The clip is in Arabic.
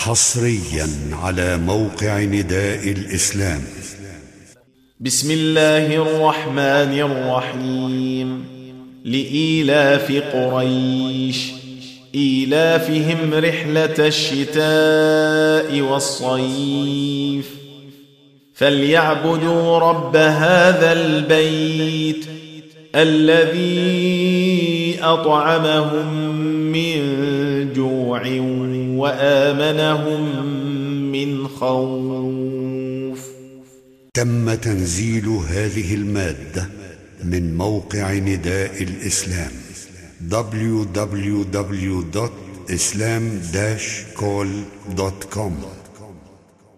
حصريا على موقع نداء الإسلام. بسم الله الرحمن الرحيم. لإيلاف قريش إيلافهم رحلة الشتاء والصيف فليعبدوا رب هذا البيت الذي أطعمهم من جوع وآمنهم من خوف. تم تنزيل هذه المادة من موقع نداء الإسلام www.islam-call.com